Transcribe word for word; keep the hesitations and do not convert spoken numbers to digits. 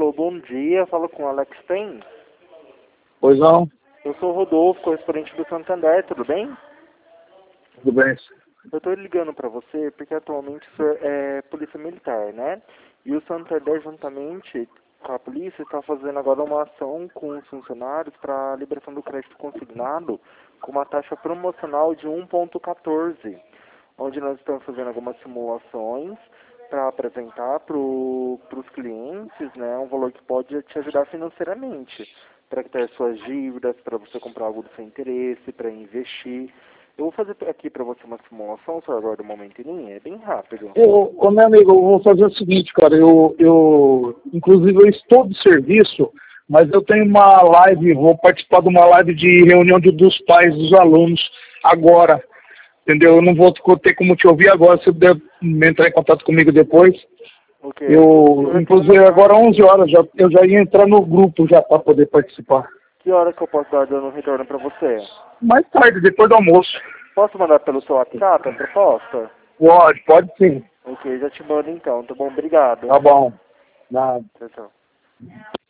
Alô, bom dia. Falo com o Alex Ten. Pois não. Eu sou o Rodolfo, correspondente do Santander, tudo bem? Tudo bem. Eu estou ligando para você porque atualmente o senhor é polícia militar, né? E o Santander, juntamente com a polícia, está fazendo agora uma ação com os funcionários para a liberação do crédito consignado com uma taxa promocional de um vírgula quatorze, onde nós estamos fazendo algumas simulações para apresentar para os clientes, né, um valor que pode te ajudar financeiramente, para quitar suas dívidas, para você comprar algo do seu interesse, para investir. Eu vou fazer aqui para você uma simulação, só agora um momentinho, é bem rápido. Ô, ô, meu amigo, eu vou fazer o seguinte, cara, eu, eu, inclusive eu estou de serviço, mas eu tenho uma live, vou participar de uma live de reunião de, dos pais dos alunos agora, entendeu? Eu não vou ter como te ouvir agora, se você puder entrar em contato comigo depois. Okay. Eu, inclusive agora onze horas, já, eu já ia entrar no grupo já para poder participar. Que hora que eu posso dar dando um retorno para você? Mais tarde, depois do almoço. Posso mandar pelo seu WhatsApp a proposta? Pode, pode sim. Ok, já te mando então, tá bom? Obrigado. Tá bom. Nada. Tchau, tchau.